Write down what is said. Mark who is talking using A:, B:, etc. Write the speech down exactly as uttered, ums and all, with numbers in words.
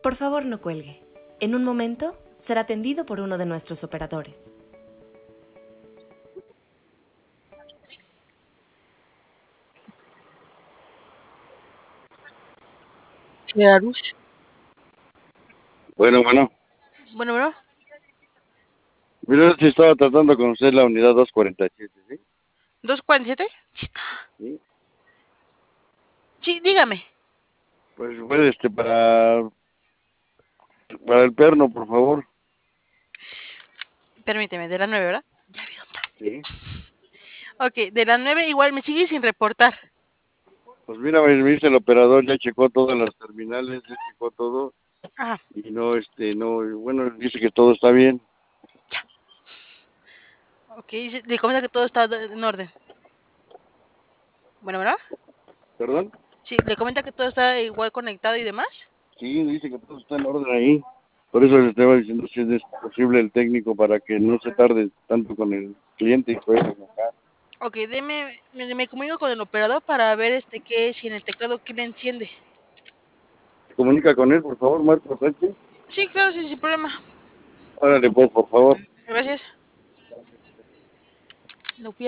A: Por favor, no cuelgue. En un momento será atendido por uno de nuestros operadores.
B: Sí, Arush.
C: Bueno, bueno.
B: Bueno, bueno.
C: Mira, si estaba tratando con usted la unidad doscientos cuarenta y siete, ¿sí?
B: ¿dos cuarenta y siete?
C: Sí.
B: Sí, dígame.
C: Pues, pues, este, para, para el perno, por favor.
B: Permíteme, de las nueve, ¿verdad? Ya vi dónde
C: Sí.
B: está. Ok, de las nueve igual me sigue sin reportar.
C: Pues mira, me dice el operador, ya checó todas las terminales, ya checó todo.
B: Ajá.
C: Y no, este, no, bueno, dice que todo está bien.
B: Ok, dice- le comenta que todo está en orden. Bueno, ¿verdad?
C: ¿Perdón?
B: Sí, le comenta que todo está igual conectado y demás.
C: Sí, dice que todo está en orden ahí. Por eso le estaba diciendo si es posible el técnico para que no se tarde tanto con el cliente y pueda acá.
B: Ok, deme, me, me comunico con el operador para ver este qué, si en el teclado qué le enciende.
C: ¿Se comunica con él, por favor, Marco Sánchez?
B: Sí, claro, sí, sin problema.
C: Órale, pues, por favor.
B: Gracias. Lo